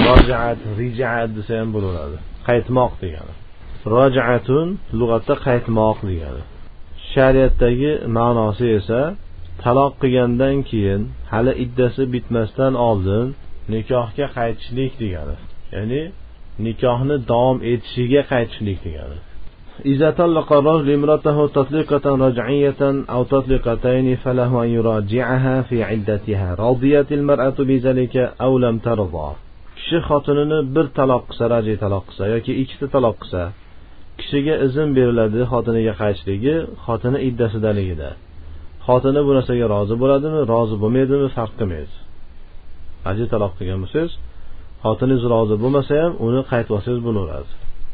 rojaat, rijaat desa ham bo'laveradi. Qaytmoq degani. Rojaatun lug'atda qaytmoq degani. Shariatdagi ma'nosi esa taloq qilgandan keyin hali iddasi bitmasdan oldin nikohga qaytishlik degani. Ya'ni nikohni davom etishiga qaytishlik degani. إذا طلق الرجل امرأته تطليقة رجعية أو تطليقتين فله أن يراجعها في عدتها رضيت المرأة بذلك أو لم ترضى. kishi xotinini bir taloq qilsa, raji taloq qilsa yoki ikkita taloq qilsa, kishiga izn beriladi xotiniga qaytishligi xotini iddasidaligida. Xotini bu narsaga rozi bo'ladimi, rozi bo'lmaydimi farq qilmaydi. Raji taloq qilgan bo'lsangiz, xotiningiz rozi bo'lmasa ham uni qaytib olsangiz bo'laveradi.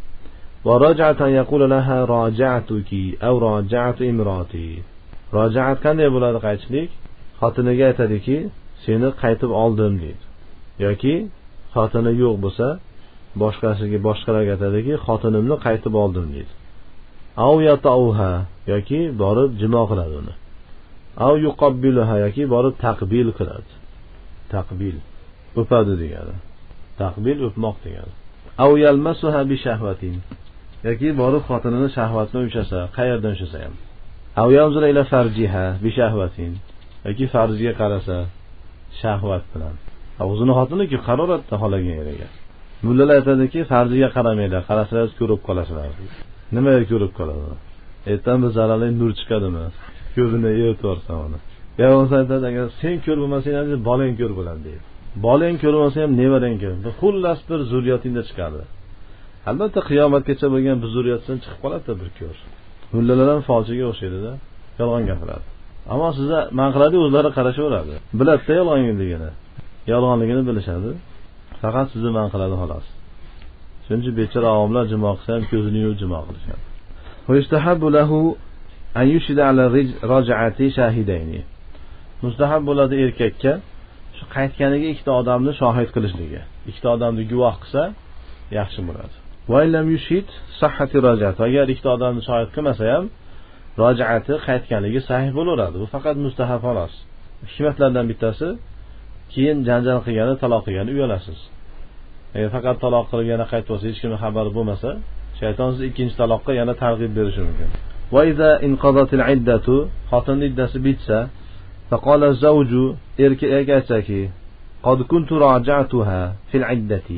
ورجعت أن يقول لها راجعتك أو راجعت امرأتي. Rojaat qanday bo'ladi qaytishlik? Xotiniga aytadiki, seni qaytib oldim deydi. Yoki xotini yo'q bo'lsa, boshqalarga aytadiki, xotinimni qaytib oldim deydi. Aw yatauha yoki borib jimo qiladi uni. Aw yuqabbiluha yoki borib taqbil qiladi. Taqbil o'padi degani. Taqbil o'pmoq degani. Aw yalmasuha bi shahvatin yoki borib xotinini shahvatni ushlasa, qayerdan ushlasa ham. Aw yanzura ila farjiha bi shahvatin yoki farjiga qarasa shahvat bilan. O'zini xotiniga qaroratda xolagan yeriga. Mullalar aytadiki, farjiga qaramanglar, qarasangiz ko'rib qolasizlar. Nimaga ko'rib qoladi? Ertadan bir zararli nur chiqadimi? Ko'zini yetib olsa uni. Ya o'zi aytadi, agar sen ko'r bo'lmasang, bolang ko'r bo'ladi deydi. Bolang ko'r bo'lsa ham nevarang ko'r. Xullas bir zurriyatingda chiqadi. Albatta qiyomatgacha bo'lgan bir zurriyatdan chiqib qoladi bir ko'r. Mullalar ham folchiga o'xshaydi-da, yolg'on gapiradi. Ammo sizlar man qiladi, o'zlari qarashaveradi. Biladi-da yolg'onligini. Yolg'onligini bilishadi. Faqat sizni man qiladi xolos. Chunki bechora avomlar jimo qilsa ham ko'zini yumib jimo qilishadi. Va yustahabbu lahu an yushida ala raj'ati shahidayni. Mustahab bo'ladi erkakka shu qaytganiga ikkita odamni shohid qilishligi. Ikkita odamni guvoh qilsa yaxshi bo'ladi. Va illam yushid sahhati raj'at. Agar ikkita odamni shohid qilmasa ham raj'ati qaytganligi sahih bo'laveradi. Bu faqat mustahab xolos. Hikmatlardan bittasi keyin janjal qilgani, taloq qilgani uyalasiz. Agar faqat taloq qilgani qaytib olsa, hech kimning xabari bo'lmasa, shayton siz ikkinchi taloqqa yana targ'ib berishi mumkin. Va iza inqadatil iddatu, xotin iddasi bitsa, faqala zawju, erkak aytsa-ki, qad kuntu raja'tuha fil iddati.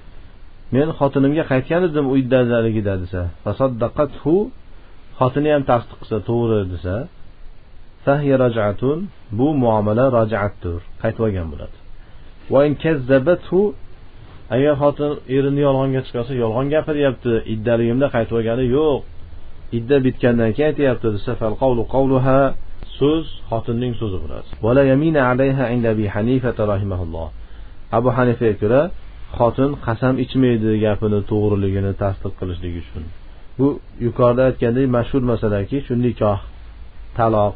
Men xotinimga qaytgan edim u iddadaligida desa, fasaddaqathu, xotini ham tasdiq qilsa, to'g'ri desa, fahiya raj'atun, bu muomala raj'atdir, qaytib olgan bo'ladi. Va in kazzabathu, agar xotin erini yolg'onga chiqarsa, yolg'on gapiryapti, iddaligimda qaytib olgani yo'q, idda bitgandan keyin aytayapti desa, fal qawlu qawluha, so'z xotinning so'zi bo'ladi. Va la yamina alayha inda Abi Hanifa rahimahulloh. Abu Hanifaga ko'ra xotin qasam ichmaydi gapini to'g'riligini tasdiq qilishlik uchun. Bu yuqorida aytgandek mashhur masalaki, shu nikoh, taloq,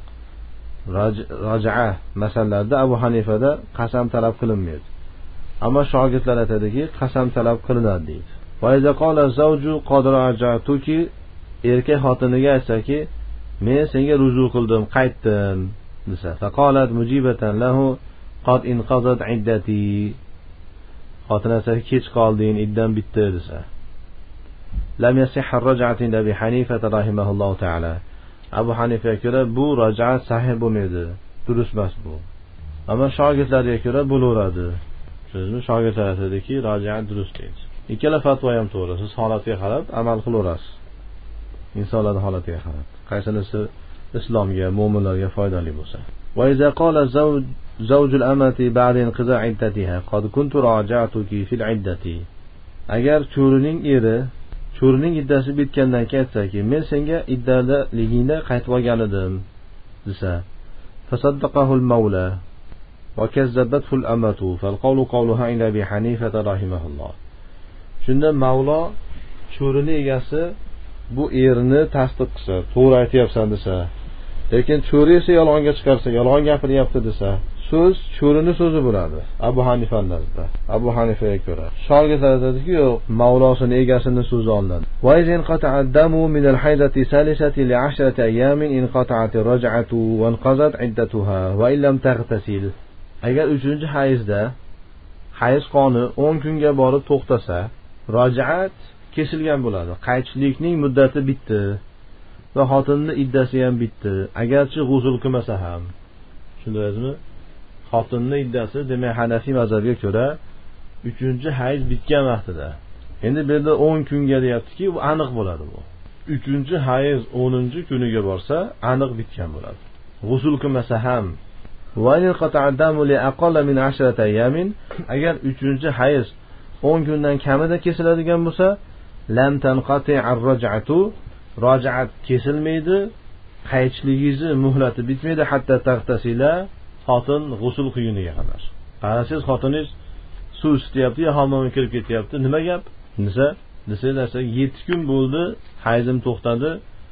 raj'a masalalarida Abu Hanifada qasam talab qilinmaydi. Ammo shogirdlar aytadiki, qasam talab qilinadi deydi. Va iza qala zawju qad raja'tuki, erkak xotiniga aytsa-ki, men senga ruju qildim, qaytdim desa, faqalat mujibatan lahu qad inqadat iddati. Xotin aytsa, kech qolding, iddam bitdi desa. Lam yasihha ar-raj'atu inda Abi Hanifa rahimahulloh ta'ala. Abu Hanifaga ko'ra bu raj'at sahih bo'lmaydi, durust emas bu. Ammo shogirdlarga ko'ra bo'laveradi. Sizni shogirdlar aytadiki, raj'at durust deydi. Ikkala fatvo ham to'g'ri. Siz holatiga qarab amal qilaverasiz. Insonlarning holatiga qarab, qaysinisi islomga, mu'minlarga foydali bo'lsa. Va iza qala zawjul amati ba'da inqiza iddatiha qad kuntu raja'tuki fil iddati. Agar cho'rining eri cho'rining iddasi bitgandan keyin aytsa-ki, men senga iddadaligingda qaytib olgan edim desa, fasaddaqahu al-mawla va kazzabathu al-amatu fal qawlu qawluha inda Abi Hanifa rahimahulloh. Shunda mavlo cho'rining egasi bu erini tasdiq qilsa, to'g'ri aytayapsan desa, lekin cho'ri esa yolg'onga chiqarsa, yolg'on gapiryapti desa, so'z cho'rini so'zi bo'ladi. Abu Hanifa nazarda, Abu Hanifaga ko'ra. Shogirdlar aytadiki, yo'q, mavlosini egasining so'zi olinadi. Va izin qata'ad damu min al-haydati salisati li 10 ayyamin inqata'at ar-raj'atu wa inqazat iddatuha wa illam taghtasil. Agar 3-hayzda hayz qoni 10 kunga borib to'xtasa, rojaat kesilgan bo'ladi. Qaytishlikning muddati bitdi va xotinning iddasi ham bitdi. Agarchi g'usl qilmasa ham. Tushundingizmi? Xotinning iddasi, demak, Hanafiy mazhabiga ko'ra 3-hayz bitgan vaqtida. Endi bu yerda 10 kunga deyaptiki, bu aniq bo'ladi bu. 3-hayz 10-kuniga borsa, aniq bitgan bo'ladi. G'usl qilmasa ham agar 3-hayz 10 kundan kamida kesiladigan bo'lsa, lam tanqati ar-raj'atu, rojaat kesilmaydi, qaytishligingizni muhlati bitmaydi hatta tagtasila, xotin g'usl qilguniga qadar. Qarasiz, xotiningiz suv isyapti, yo hammomga kirib ketyapti, nima gap? Desangiz 7 kun bo'ldi, hayzim to'xtadi,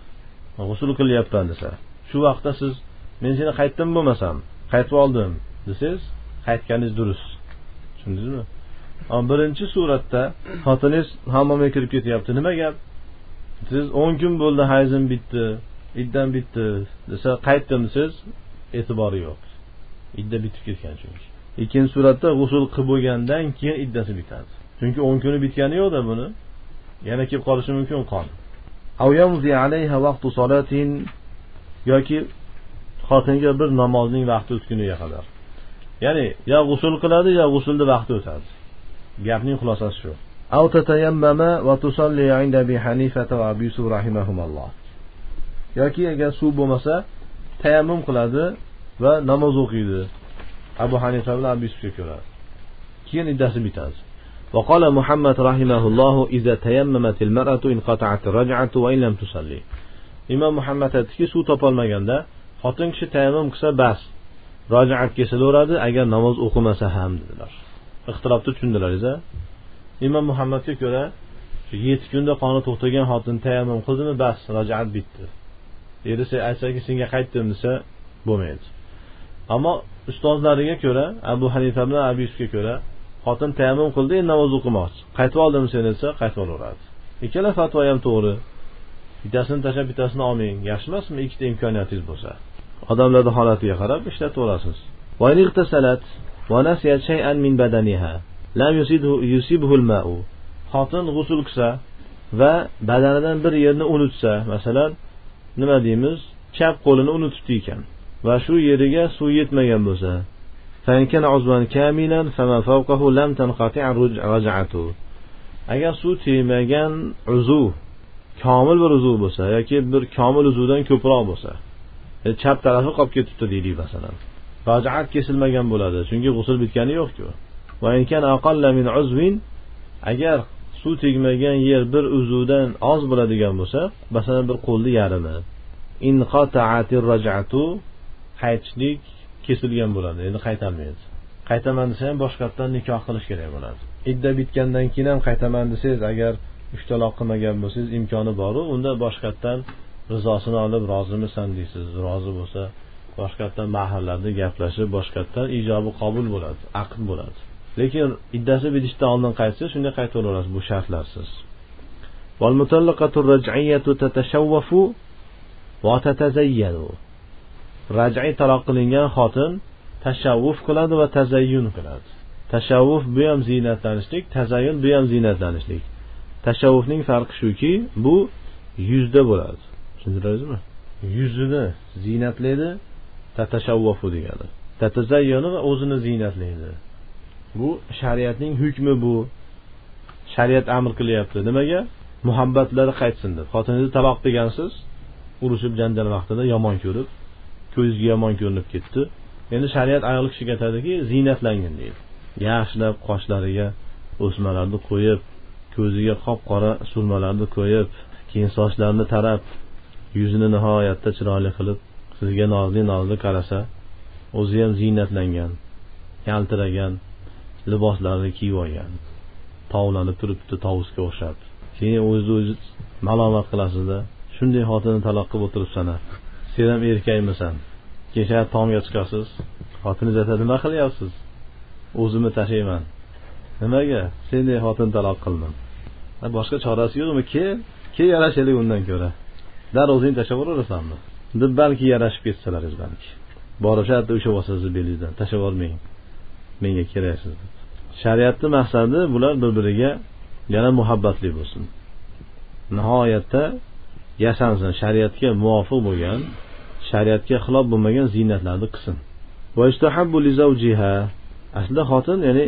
g'usl qilyapman desa. Shu vaqtda siz men seni qaytdim bo'lmasam, qaytib oldim desangiz, qaytganingiz durust. Tushundingizmi? Ammo birinchi suratda xotiningiz hammomga kirib ketyapti, nima gap? Siz 10 kun bo'ldi, hayzim bitdi, iddam bitdi desa, qaytdim desangiz, e'tibori yo'q. Idda bitib ketgan chunki. Ikkinchi suratda g'usl qilib bo'lgandan keyin iddasi bitadi. Chunki 10 kuni bitgani yo'qda buni. Yana kelib qolishi mumkin qon. Aw yamzi alayha vaqtu salatin, yoki xotinga bir namozning vaqti o'tguniga qadar. Ya'ni yo g'usl qiladi, yo g'uslning vaqti o'tadi. Gapning xulosasi shu. Aw tatayammama va tusalli 'inda Abi Hanifa va Abi Yusuf rahimahumulloh. Yoki agar suv bo'lmasa, tayammum qiladi va namoz o'qiydi. Abu Hanifa bilan Abi Yusufga ko'ra. Keyin iddasi bitadi. Va qala Muhammad rahimahulloh iza tayammatil mar'atu inqata'at ar-raj'atu wa in lam tusalli. Imom Muhammad aytdiki, suv topolmaganda xotin kishi tayammum qilsa bas, rojaat kesilaveradi agar namoz o'qimasa ham dedilar. Ixtilofni tushundilaringiz-a? Imom Muhammadga ko'ra 7 kunda qoni to'xtagan xotin tayammum qildimi, bas, rojaat bitdi. Erisi aytsaki senga qaytdim desa bo'lmaydi. Ammo ustozlariga ko'ra, Abu Hanifa bilan Abi Yusufga ko'ra, xotin tayammum qildi, endi namoz o'qimoqchi. Qaytib oldim sen desa, qaytib olaveradi. Ikkala fatvo ham to'g'ri. Bittasini tashlab bittasini olmang. Yaxshi emasmi? Ikkita imkoniyatingiz bo'lsa. Odamlarning holatiga qarab ishlataverasiz. Va in ightasalat va nasiyat shay'an min badaniha lam yusibhu al-ma'u. Xotin g'usl qilsa va badanidan bir yerni unutsa, masalan, nima deymiz? Chap qo'lini unutibdi ekan va shu yeriga suv yetmagan bo'lsa, fa in kana uzwan kamilan fama fawqahu lam tanqati' raj'atu. Agar suv tegmagan uzuv, komil bir uzuv bo'lsa yoki bir komil uzuvdan ko'proq bo'lsa, chap tarafi qolib ketibdi deylik masalan. Rojaat kesilmagan bo'ladi, chunki g'usl bitgani yo'q-ku. Va in kana aqalla min uzwin, agar suv tegmagan yer bir uzuvdan oz bo'ladigan bo'lsa, masalan bir qo'lni yarmi, inqata'atir raj'atu, qaytishlik kesilgan bo'ladi. Endi qaytamaydi. Qaytaman desa ham boshqatdan nikoh qilish kerak bo'ladi. Idda bitgandan keyin ham qaytaman desangiz, agar 3 taloq qilmagan bo'lsangiz, imkoni bor-ku, unda boshqatdan rizosini olib rozimisan deysiz. Rozi bo'lsa, boshqatdan mahallarda gaplashib, boshqatdan ijobi qabul bo'ladi, aqd bo'ladi. Lekin iddasi bitishdan oldin qaytsa, shunda qaytaraverasiz, bu shartlarsiz. Wal mutallaqatur raj'iyatu tatashawwafu va tatazayyanu. Raj'iy taloq qilingan xotin tashavvuf qiladi va tazayyun qiladi. Tashavvuf bu ham ziynatlanishlik, tazayyun bu ham ziynatlanishlik. Tashavvufning farqi shuki, bu yuzda bo'ladi. Tushundingizmi? Yuzini ziynatlaydi, tatashawwafu degani. Tatazayyunu va o'zini ziynatlaydi. Bu shariatning hukmi bu. Shariat amr qilyapti. Nimaga? Muhabbatlari qaytsin deb. Xotiningizni taloq qilgansiz, urushib janjal vaqtida yomon ko'rib, ko'zga yomon ko'rinib ketdi. Endi shariat ayol kishiga aytadiki, ziynatlangin deydi. Yaxshilab qoshlariga o'smalarni qo'yib, ko'ziga qop-qora surmalarni qo'yib, keyin sochlarini tarab, yuzini nihoyatda chiroyli qilib, sizga nozli qarasa, o'zi ham ziynatlangan, yaltiragan liboslarni kiyib olgan. Tovlanib turibdi tovusga o'xshab. Keyin o'zi malomat qilasizda, shunday xotinni taloq qilib o'tiribsan-a. Sen ham erkakmisan? Kecha tomga chiqasiz. Xotiningiz aytadi, nima qilyapsiz? O'zimni tashlayman. Nimaga? Senday xotin taloq qildim. Boshqa chorasi yo'qmi? Ke yarashaylik undan ko'ra. Dar o'zing tashlab o'rasanmi? Deb balki yarashib ketsalaringiz balki. Borishadi o'sha bo'lsangiz belingizdan tashlab olmang. Menga keraksiz. Shariatning maqsadi bular bir-biriga yana muhabbatli bo'lsin. Nihoyatda yashansin, shariatga muvofiq bo'lgan, shariatga xilof bo'lmagan ziynatlarni qilsin. Va istahabbu li zawjiha. Aslida xotin, ya'ni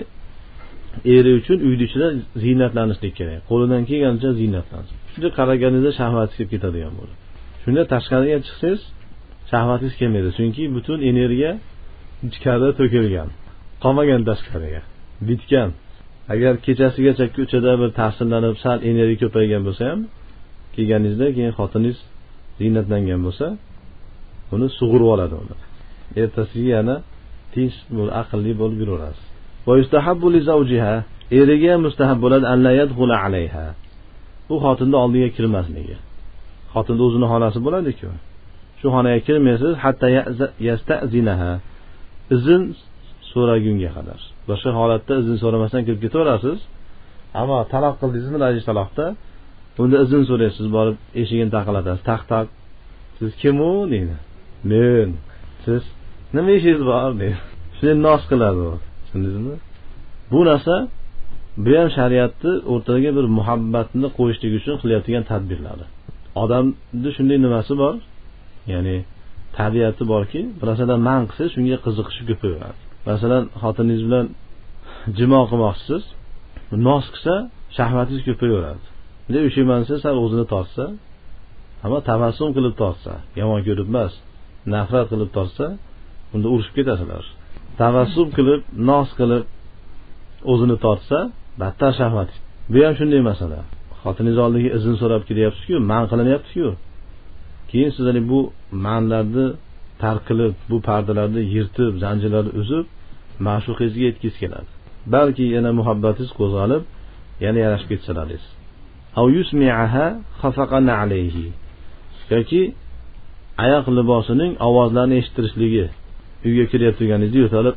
eri uchun uyda ichida ziynatlanishlik kerak. Qo'lidan kelgancha ziynatlansin. Shunday qaraganingizda shahvatingiz kelib ketadigan bo'ladi. Shunda tashqariga chiqsangiz shahvatingiz kelmaydi, chunki butun energiya ichkarida to'kilgan, qolmagan tashqariga, bitgan. Agar kechasigacha ko'chada bir ta'sirlanib, sal energiya ko'paygan bo'lsa ham, kelganingizda keyin xotiningiz ziynatlangan bo'lsa, uni sug'urib oladi uni. Ertasiga yana tinch, aqlli bo'lib yuraverasiz. Va yustahabbu li zawjiha, eriga mustahab bo'ladi an la yadkhula alayha. Bu xotinning oldiga kirmasligi. Xotinning o'zining xonasi bo'ladi-ku. Shu xonaga kirmaysiz hatta yasta'zinaha. Izn so'ragunga qadar. Boshqa holatda izn so'ramasdan kirib ketaverasiz. Ammo taloq qildingizmi, rajis taloqda, unda izn so'raysiz, borib eshigini taqillatasiz. Taq. Siz kim u deydi. Men. Siz nima ishingiz bor deydi. Shuni nos qiladi u. Tushundingizmi? Bu narsa bu ham shariatni o'rtaga bir muhabbatni qo'yishlik uchun qilayotgan tadbirlari. Odamning shunday nimasi bor, ya'ni tabiati borki, bir narsadan man qilsa, shunga qiziqishi ko'payadi. Masalan, xotiningiz bilan jimo qilmoqchisiz, nos qilsa, shahvatingiz ko'payaveradi. Bunday o'shamansa, sal o'zini tortsa, ammo tabassum qilib tortsa, yomon ko'rib emas, nafrat qilib tortsa, unda urushib ketasizlar. Tabassum qilib, nos qilib o'zini tortsa, battar shahvat. Bu ham shunday masala. Xotiningiz oldiga izn so'rab kelyapsiz-ku, man qilinyapti-ku. Keyin siz bu manlarni tark qilib, bu pardalarni yirtib, zanjirlarni uzib, ma'shuqingizga yetkiz keladi. Balki yana muhabbatingiz qo'zg'alib, yana yarashib ketsalaringiz. Aw yusmi'aha khafaqan alayhi. Yoki oyoq libosining ovozlarini eshittirishligi. Uyga kirib turganingizda yo'talib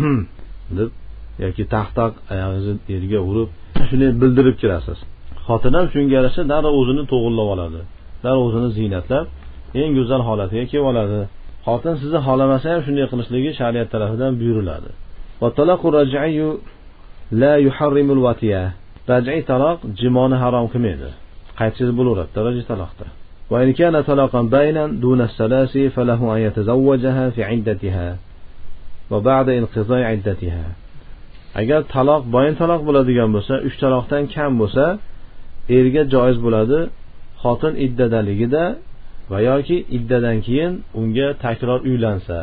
deb yoki taq oyog'ingizni yerga urib, shuni bildirib kirasiz. Xotin ham shunga yarasha darrov o'zini to'g'rilab oladi. Darrov o'zini ziynatlab, eng go'zal holatiga kelib oladi. Xotin sizni xohlamasa ham shunday qilishligi shariat tarafidan buyuriladi. Va talaqu raj'iyyu la yuharrimul watiya. Raj'iy taloq jimoni harom qilmaydi. Qaytisiz bo'laveradi raj'iy taloqda. Va in kana talaqan baynan duna as-salasi falahu an yatazawwajaha fi 'iddatiha va ba'da inqiza'i 'iddatiha. Agar taloq boyin taloq bo'ladigan bo'lsa, 3 taloqdan kam bo'lsa, erga joiz bo'ladi xotin iddadaligida va yoki iddadan keyin unga takror uylansa.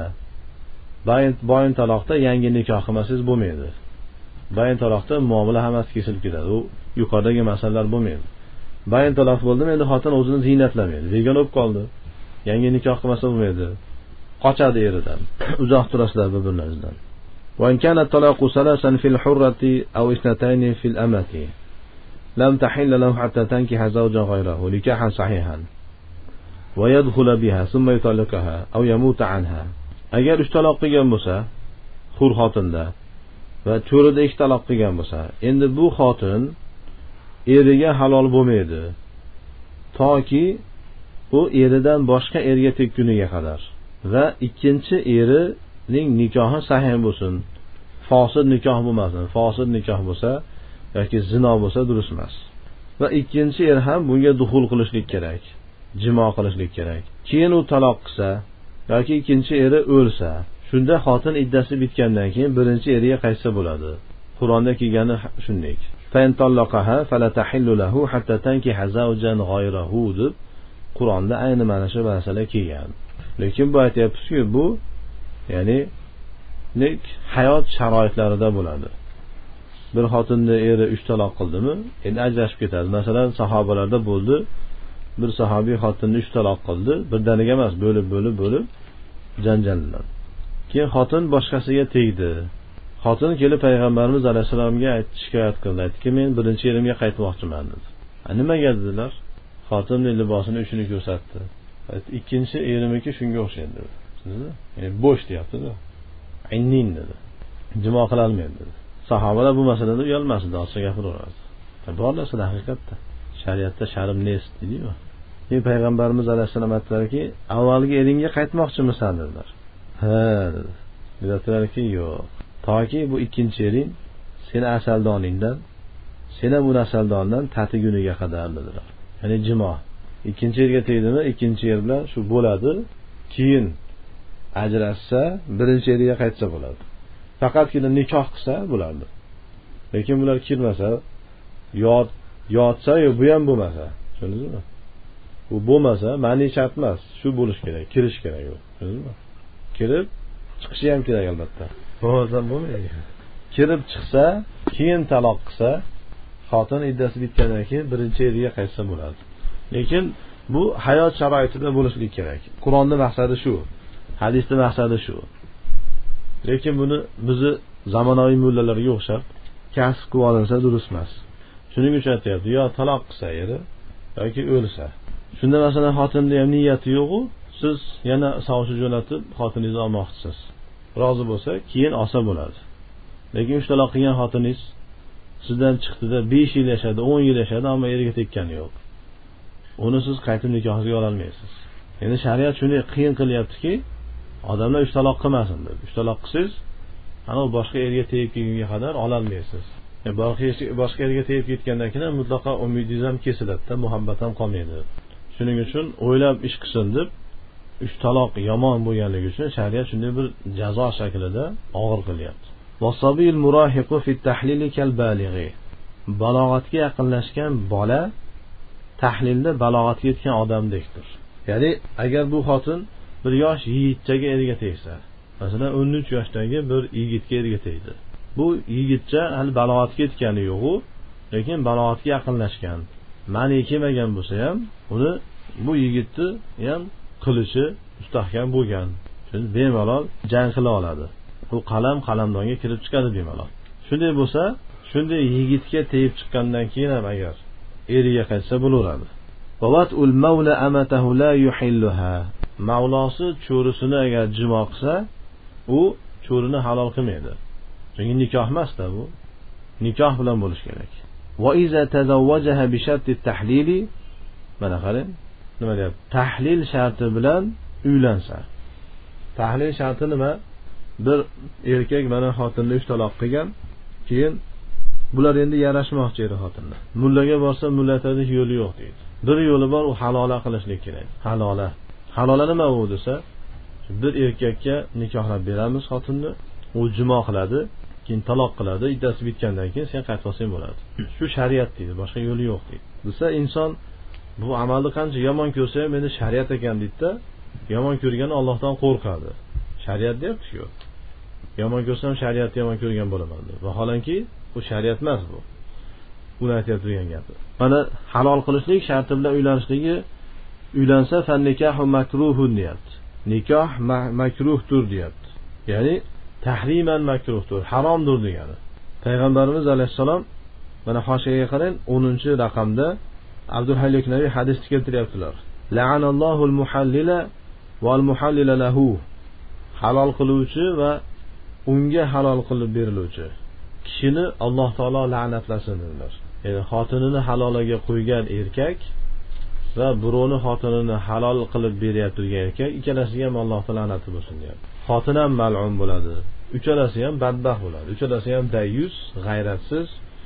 Boyin taloqda yangi nikoh qilmasangiz bo'lmaydi. Boyin taloqda muomala hammasi kesilib ketadi. U yuqoridagi masalalar bo'lmaydi. Boyin taloq bo'ldimi, endi xotin o'zini ziynatlamaydi. Begona bo'lib qoldi. Yangi nikoh qilmasa bo'lmaydi. Qochadi eridan. Uzoq turasizlar bir-birlaringizdan. Va in kana talaqu salasan fil hurrati aw isnatayn fil amati lam tahilla lahu hatta tankiha zawjan ghayrahu nikahan sahihan va yadkhula biha thumma yutalaqaha aw yamuta anha. Agar 3 taloq qilgan bo'lsa, hur xotinda va cho'rida 2 taloq qilgan bo'lsa, endi bu xotin eriga halol bo'lmaydi toki u eridan boshqa erga tekkuniga qadar va ikkinchi erining nikohi sahih bo'lsin. Fosid nikoh bo'lmasin. Fosid nikoh bo'lsa yoki zino bo'lsa durust emas. Va ikkinchi er ham bunga duxul qilishlik kerak, jimo qilishlik kerak. Keyin u taloq qilsa yoki ikkinchi eri o'lsa, shunda xotin iddasi bitgandan keyin birinchi eriga qaytsa bo'ladi. Qur'onda kelgani shunday. Fa in talaqaha fala tahillu lahu hatta tankiha zawjan ghayrahu deb Qur'onda ayni mana shu masala kelgan. Lekin bu aytyapsiz-ku, bu ya'ni hayot sharoitlarida bo'ladi. Bir xotinni eri 3 taloq qildimi, endi ajrashib ketadi. Masalan, sahobalarda bo'ldi. Bir sahobiy xotinni 3 taloq qildi, birdaniga emas, bo'lib janjallar. Keyin xotin boshqasiga tegdi. Xotin kelib payg'ambarimiz alayhisolamga shikoyat qildi. Aytdiki, men birinchi erimga qaytmoqchiman dedi. Nimaga dedilar? Xotinning libosini uchini ko'rsatdi. Ikkinchi erimiki shunga o'xshaydi dedi. Ya'ni bo'sh deyapti-da. Aynin dedi. Jimo qila olmaydi dedi. Sahobalar bu masalada uyalmasdi, ochiq gapiraveradi. Bor narsa haqiqatda. Shariatda sharm nes deydi-ku. Keyin payg'ambarimiz alayhisolam aytdilarki, avvalgi eringga qaytmoqchimisan dedilar. Ha dedi. Dedilarki, yo'q. Toki bu ikkinchi ering seni asaldoningdan, sen ham uni asaldonidan tatiguniga qadar dedilar. Ya'ni jimo. Ikkinchi yerga tegdimi, ikkinchi yer bilan shu bo'ladi. Keyin ajrashsa, birinchi yerga qaytsa bo'ladi. Faqatgina nikoh qilsa bo'ladi. Lekin bular kirmasa, yotsa yo bu ham bo'lmasa, tushundingizmi? Bu bo'lmasa, ma'ni shart emas, shu bo'lish kerak, kirish kerak u, tushundingizmi? Kirib chiqishi ham kerak albatta. Bo'lmasa bo'lmaydi. Kirib chiqsa, keyin taloq qilsa, xotin iddasi bitgandan keyin birinchi eriga qaytsa bo'ladi. Lekin bu hayot sharoitida bo'lishlik kerak. Qur'onning maqsadi shu, hadisning maqsadi shu. Lekin buni bizni zamonaviy mullalarga o'xshab kasb qilib olinsa durust emas. Shuning uchun aytayapti, yo taloq qilsa eri yoki o'lsa. Shunda masalan xotinning ham niyati yo'q-ku, siz yana savchi jo'natib xotiningizni olmoqchisiz. Rozi bo'lsa, keyin olsa bo'ladi. Lekin 3 taloq qilgan xotiningiz sizdan chiqdida 5 yil yashadi, 10 yil yashadi, ammo eriga tekkani yo'q. Uni siz qaytib nikohga ola olmaysiz. Endi shariat shuni qiyin qilyaptiki, odamlar 3 taloq qilmasin deb. 3 taloq qilsangiz, ana boshqa erga tegib kelgunga qadar ola olmaysiz. Boshqa erga tegib ketgandan keyin mutlaqo umidingiz ham kesiladi, muhabbat ham qolmaydi. Shuning uchun o'ylab ish qilsin deb 3 taloq yomon bo'lganligi uchun shariat shunday bir jazo shaklida og'ir qilyapti. Wasabil murahiqu fi at-tahlil kal-balighi. Balog'atga yaqinlashgan bola tahlilda balog'atga yetgan odamdekdir. Ya'ni agar bu xotin bir yosh yigitchaga erga tegsa, masalan 13 yoshdagi bir yigitga erga tegdi. Bu yigitcha hali balog'atga yetgani yo'q-u, lekin balog'atga yaqinlashgan. Ma'ni kelmagan bo'lsa ham, uni bu yigitni ham qilishi mustahkam bo'lgan. Chunki bemalol jang qila oladi. Bu qalamdonga kirib chiqadi bemalol. Shunday bo'lsa, shunday yigitga tegib chiqqandan keyin ham agar eriga qaytsa bo'laveradi. Wawatul mawla amatahu la yuhilluha. Mavlosi cho'risini agar jimo qilsa, u cho'rini halol qilmaydi. Chunki nikoh emas-da bu. Nikoh bilan bo'lish kerak. Wa iza tazawwajaha bi sharti at-tahlili, mana qarang, nima deyapti? Tahlil sharti bilan uylansa. Tahlil sharti nima? Bir erkak mana xotinni 3 taloq qilgan, keyin bular endi yarashmoqchi edi xotinni. Mullaga borsa, mulla aytadi, yo'li yo'q deydi. Bir yo'li bor, u halola qilishlik kerak. Halola. Halola nima u desa, bir erkakka nikohlab beramiz xotinni, u jimo qiladi, keyin taloq qiladi, iddasi bitgandan keyin sen qaytib olsang bo'ladi. Shu shariat deydi, boshqa yo'li yo'q deydi. Desa inson bu amalni qancha yomon ko'rsa ham endi shariat ekan deydi-da, yomon ko'rgani Allohdan qo'rqadi. Shariat deyapti-ku. Yomon ko'rsam shariatni yomon ko'rgan bo'laman deb. Vaholanki bu shariat emas bu. Uni aytib turgan gapi. Mana halol qilishlik sharti bilan uylanishligi, uylansa fan nikahu makruhun deyapti. Nikoh makruhdir deyapti. Ya'ni tahriman makruhdir, haromdir degani. Payg'ambarimiz alayhisalom mana hoshiyaga qarang, 10-raqamda Abdulhayy Nabiy hadisni keltiryaptilar. La'anallohu al-muhallila wal muhallila lahu. Halol qiluvchi va unga halol qilib beriluvchi kishini Alloh taolo la'natlasin dedilar. Ya'ni xotinini halolaga qo'ygan erkak va birovni xotinini halol qilib beryapti turgan erkak, ikkalasiga ham Alloh taolo la'nati bo'lsin deyapti. Xotin ham mal'un bo'ladi, uchalasi ham badbaxt bo'ladi, uchalasi ham dayyus, g'ayratsiz,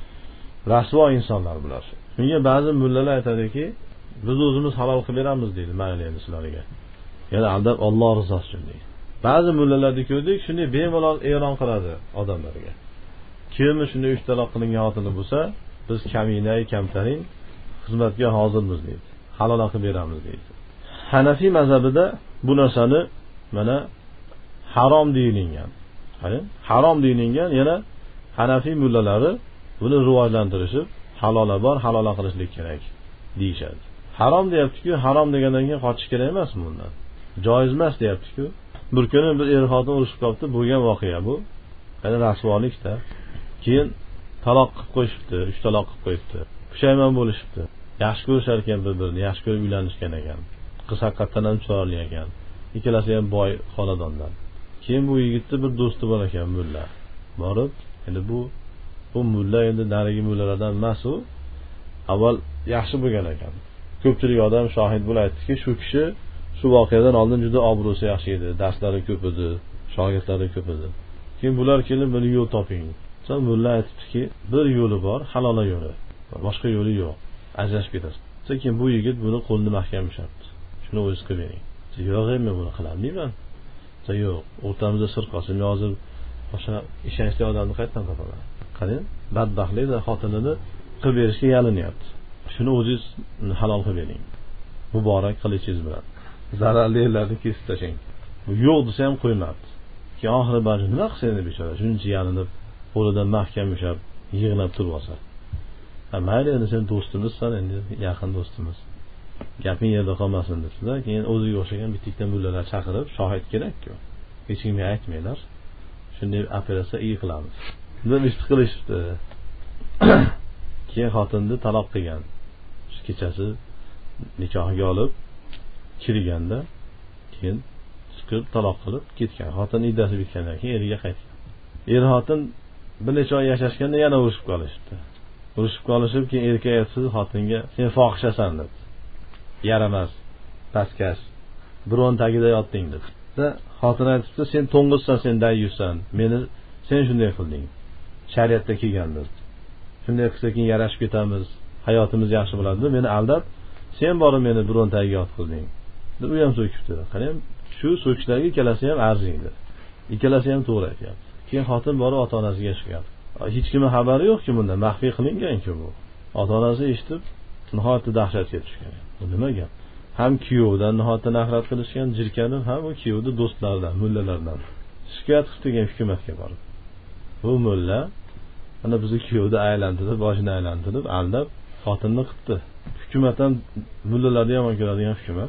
rasvo insonlar bular. Shunga ba'zi mullalar aytadiki, biz o'zimiz halol qilib beramiz deydi mayli endi sizlarga. Ya'ni aldab Alloh rizosi uchun deydi. Ba'zi mullalarni ko'rdik, shunday bemalol e'lon qiladi odamlarga. Kimni shunday 3 taloq qilingan xotini bo'lsa, biz kaminay, kamtarin xizmatga hozirmiz deydi. Halol qilib beramiz deydi. Hanafiy mazhabida bu narsani mana harom deyilgan. Harom deyilgan, yana Hanafiy mullalari buni rivojlantirishib, halola bor, halola qilishlik kerak deyshadi. Harom deyapti-ku, harom degandan keyin qochish kerak emasmi bundan? Joiz emas deyapti-ku. Bir kuni bir er-xotin urushib qolibdi, bo'lgan voqea bu. Yana rasvolikda. Keyin taloq qilib qo'yishibdi, 3 taloq qilib qo'yibdi. Pushaymon bo'lishibdi. Yaxshi ko'rishar ekan bir-birini, yaxshi ko'rib uylanishgan ekan. Qiz haqiqatan ham chiroyli ekan. Ikkalasi ham boy xonadondan. Keyin bu yigitning bir do'sti bor ekan, mulla. Borib, endi bu mulla endi narigi mullalardan emas u. Avval yaxshi bo'lgan ekan. Ko'pchilik odam shohid bo'lib aytdiki, shu kishi shu voqeadan oldin juda obro'si yaxshi edi, darslari ko'p edi, shogirdlari ko'p edi. Keyin bular kelib, "Meni yo'l toping. So'ng mulla aytibdiki, bir yo'li bor, halol yo'li. Boshqa yo'li yo'q. Ajrashib ketasiz. Lekin bu yigit buni qo'lni mahkam ushlabdi. Shuni o'zingiz qilib bering. Yo'q, men buni qilaman. Yo'q, o'rtamizda sir qolsin. Men hozir o'sha ishonchli odamni qayerdan topaman? Qarang, badbaxtlik xotinini qilib berishga yalinyapti. Shuni o'zingiz halol qilib bering. Muborak qilichingiz bilan. Zararli yerlarni kesib tashlang. Bu yo'q desa ham qo'ymabdi. Keyin oxiri ba'zi nima qilsa endi bechora, shuncha yalinib, qo'lidan mahkam ushlab, yig'lab turib olsa. Mayli, endi sen do'stimizsan, endi yaqin do'stimiz. Gaping yerda qolmasin debdilar. Keyin o'ziga o'xshagan bitikdan bularni chaqirib, shohid kerak-ku. Hech kimga aytmanglar. Shunday operatsiya qilamiz. Bundan ish qilishdi. Keyin xotinni taloq qilgan. Kechasi nikohga olib kirganda keyin chiqib taloq qilib ketgan. Xotin iddasi bitgandan keyin eriga qaytgan. Er xotin bir necha oy yashashganda yana urushib qolishdi. Urushib qolishib, keyin erkak aytdi xotinga, "Sen fohishasan" dedi. Yaramas, pastkash, biron tagida yotding dedi. Xotin aytibdi, "Sen to'ng'izsan, sen dayyussan. Sen shunday qilding. Shariatda kelgan" dedi. Shunday qilsa keyin yarashib ketamiz, hayotimiz yaxshi bo'ladi deb meni aldab, sen borib meni biron tagiga yotqilding. Deb u ham so'kibdi. Qarang, shu so'kishlarga ikkalasi ham arziydi. Ikkalasi ham to'g'ri aytyapti. Keyin xotin borib ota-onasiga chiqadi. Hech kimning xabari yo'q-ku bundan, maxfiy qilingan-ku bu. Ota-onasi eshitib, nihoyatda dahshatga tushgan. Bu nima gap? Ham kuyovdan nihoyatda nafrat qilishgan, jirkanib, ham u kuyovni do'stlaridan, mullalardan. Shikoyat qilib degan hukumatga borib. Bu mulla ana bizni kuyovni aylantirib, boshini aylantirib, aldab, xotinni qildi. Hukumat ham mullalarni yomon ko'radigan hukumat.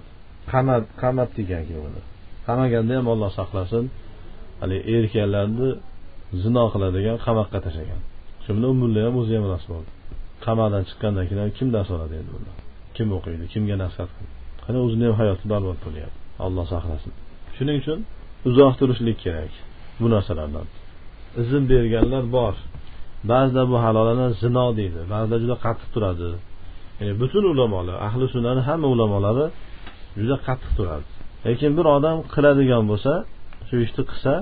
Qamat degan-ku buni. Qamaganda ham Alloh saqlasin, hali erkaklarni zino qiladigan qamoqqa tashlagan. Shunda u mulla ham o'zi ham rost bo'ldi. Qamoqdan chiqqandan keyin kimdan so'radi endi buni? Kim o'qiydi, kimga nasihat qiladi? Qani o'zining ham hayoti barbod bo'lyapti. Alloh saqlasin. Shuning uchun uzoq turishlik kerak bu narsalardan. Izn berganlar bor. Ba'zida bu halolana zino deydi, ba'zida juda qattiq turadi. Ya'ni butun ulamolar, ahli sunnahning hamma ulamolari juda qattiq turadi. Lekin bir odam qiladigan bo'lsa, shu ishni qilsa,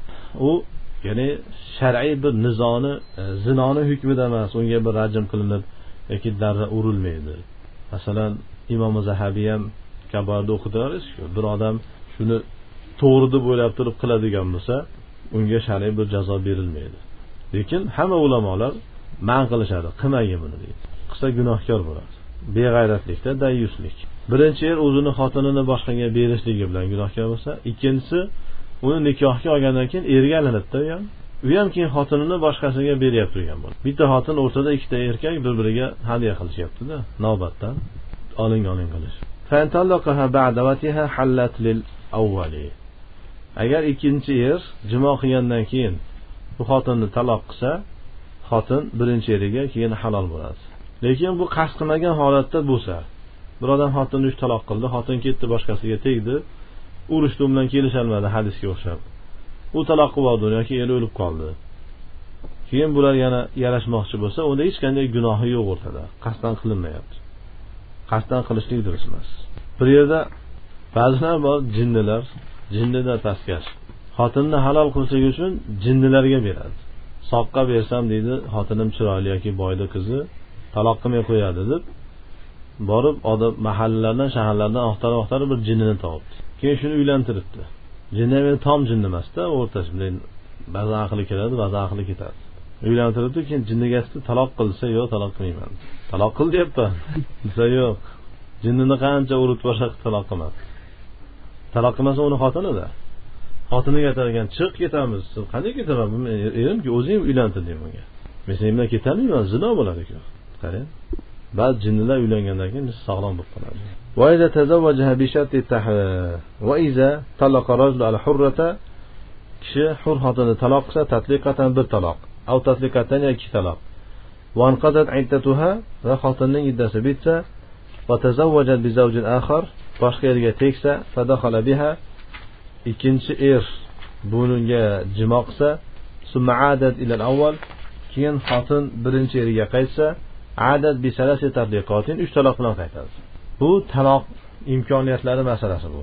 u ya'ni shar'iy bir nizoni, zinoni hukmida emas, unga bir rajm qilinib yoki darra urilmaydi. Masalan, Imom Zahabiy ham Kaborda o'qidilar-ku, bir odam shuni to'g'ri deb o'ylab turib qiladigan bo'lsa, unga shar'iy bir jazo berilmaydi. Lekin hamma ulamolar man qilishadi, qilmagin buni deydi. Qilsa gunohkor bo'ladi. Beg'ayratlikda dayyuslik. Birinchi er o'zini xotinini boshqaga berishligi bilan gunohkor bo'lsa, ikkinchisi uni nikohga olgandan keyin erga aylanadi-da, u ham keyin xotinini boshqasiga beryapti turgan bo'ladi. Bitta xotin o'rtada ikkita erkak bir-biriga hadya qilishyapti-da, navbatdan oling qilish. Fa'ntallaqaha ba'dawatiha hallat lil awwali. Agar ikkinchi er jimo qilgandan keyin bu xotinni taloq qilsa, xotin birinchi eriga keyin halol bo'ladi. Lekin bu qasd qilmagan holatda bo'lsa, bir odam xotinni 3 taloq qildi, xotin ketdi boshqasiga tegdi, urushdi bilan kelisholmadi hadisga o'xshab. U taloq qildi yoki eri o'lib qoldi. Keyin bular yana yarashmoqchi bo'lsa, unda hech qanday gunohi yo'q o'rtada. Qasddan qilinmayapti. Qasddan qilishlik durust emas. Bir yerda ba'zilar bor jinnilar, jinnilar pastkash. Xotinni halol qilsak uchun jinnilarga beradi. Soqqa bersam deydi, xotinim chiroyli yoki boyda qizi taloq qilmay qo'yadi deb borib odam mahallalardan, shaharlardan oqtarib bir jinnini topdi. Keyin shuni uylantiribdi. Jinni ham tom jinni emas-da, o'rtasida ba'zi aqli keladi, ba'zi aqli ketadi. Uylantiribdi, keyin jinniga aytdi, taloq qilsa, yo'q, taloq qilmayman. Taloq qil deyapti. Desa yo'q. Jinnini qancha urib boshqa taloq qilmadi. Taloq qilmasa uni xotinida. Xotiniga aytadigan, "Chiq ketamiz." Qanday ketaman? Men erimki, o'zing uylantirding bunga. Men sen bilan ketamayman, zino bo'ladi-ku. Qarang. Ba'zi jinnilar uylangandan keyin sog'lom bo'lib qoladi. Va iza tazawwajaha bi sharti va iza talaqa rajul al-hurrata, kishi hur xotinni taloq qilsa, tatliqatan bir taloq, aw tatliqatan ikki taloq. Va anqadat iddatuha, va xotinning iddasi bitsa, va tazawwajat bi zawjin akhar, boshqa erga tegsa, fadakhala biha, ikkinchi er bunga jimo qilsa, summa adat ila al-awwal, keyin xotin birinchi eriga qaytsa, adat bi salasi tatliqatin, 3 taloq bilan qaytadi. Bu taloq imkoniyatlari masalasi bu.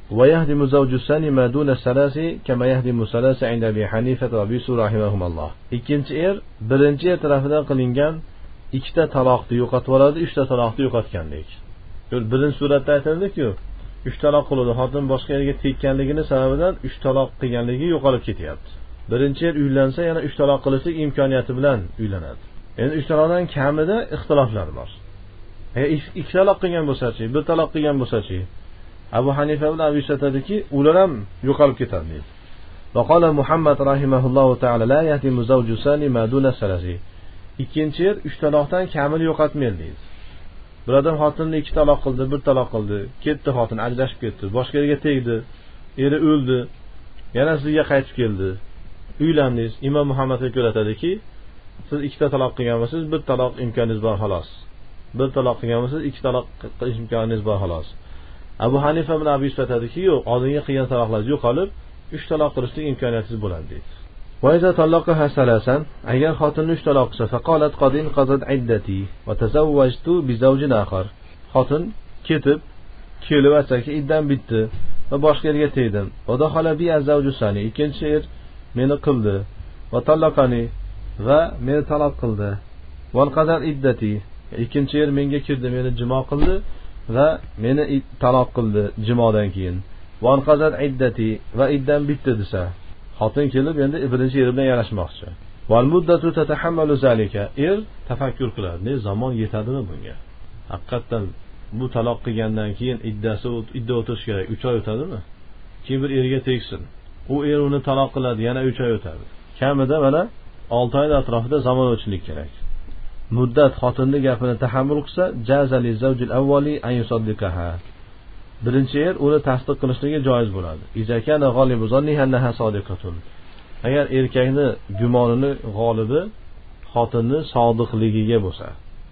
ويهدم زوج الثاني ما دون الثلاث كما يهدم الثلاث عند أبي حنيفة وأبي يوسف رحمهم الله. Ikkinchi birinchi tarafidan qilingan ikkita taloqni yo'qotib oladi, uchta taloqni yo'qotgandek. Birinchi suratda aytildi-ku, 3 taloq qiladi, xotin boshqa yerga tekkanligini sababidan 3 taloq qilganligi yo'qolib ketyapti. Birinchi uylansa yana 3 taloq qilishlik imkoniyati bilan uylanadi. Endi 3 taloqdan kamida ixtiloflar bor. Agar 2 taloq qilgan bo'lsa-chi, 1 taloq qilgan bo'lsa-chi, Abu Hanifa bilan Abu Yusuf aytadiki, ular ham yo'qolib ketadi deydi. Vaqala Muhammad rahimahullohu taala la yahdimu zawju sani ma duna salasi. Ikkinchi 3 taloqdan kamini yo'qotmaydi deydi. Bir odam xotinni 2 taloq qildi, 1 taloq qildi, ketdi, xotin ajrashib ketdi, boshqa yerga tegdi, eri o'ldi, yana sizga qaytib keldi, uylandingiz. Imom Muhammadga ko'ra aytadiki, siz 2 ta taloq qilgan bo'lsangiz, 1 taloq imkoningiz bor xolos. 1 taloq qilgan bo'lsangiz, 2 taloq qilish imkoningiz bor xolos. Abu Hanifa bilan Abu Yusuf aytadiki, yo'q, oldingi qilgan taloqlar yo'qolib, 3 taloq qilishlik imkoniyatingiz bo'ladi deydi. Va iza talaqaha salasan, agar xotinni 3 taloq qilsa, faqalat qadin qazad iddati va tazawwajtu bi zawjin akhar. Xotin ketib, kelib aytsa-ki, iddan bitdi va boshqa yerga tegdim. Va dakhala bi azwaju sani, ikkinchi meni qildi va talaqani va meni taloq qildi. Va qadar iddati, ikkinchi menga kirdi, meni jimo qildi va meni taloq qildi jimodan keyin. Va qadar iddati va iddan bitdi desa, xotin kelib endi birinchi eri bilan yarashmoqchi. Val muddatu tatahammalu zalika. Tafakkur qiladi. Ne zamon yetadimi bunga? Haqiqatan bu taloq qilgandan keyin idda o'tish kerak. 3 oy o'tadimi? Keyin bir erga tegsin. U er uni taloq qiladi, yana 3 oy o'tadi. Kamida mana 6 oy atrofida zamon o'tishlik kerak. Muddat xotinning gapini tahammul qilsa, jazali zawjil avvali an yusaddiqaha. Birinchi uni tasdiq qilishligi joiz bo'ladi. Izakana g'olibu zanniha annaha sodiqatun. Agar erkakni gumonining g'olibi xotinning sodiqligiga bo'lsa,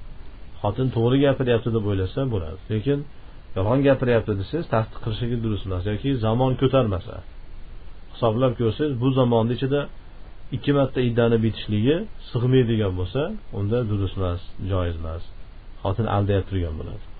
xotin to'g'ri gapiryapti deb o'ylasa bo'ladi. Lekin yolg'on gapiryapti desangiz, tasdiq qilishligi durust emas yoki zamon ko'tarmasa. Hisoblab ko'rsangiz, bu zamonning ichida 2 marta iddani bitishligi sig'maydigan bo'lsa, unda durust emas, joiz emas. Xotin aldayib turgan bo'ladi.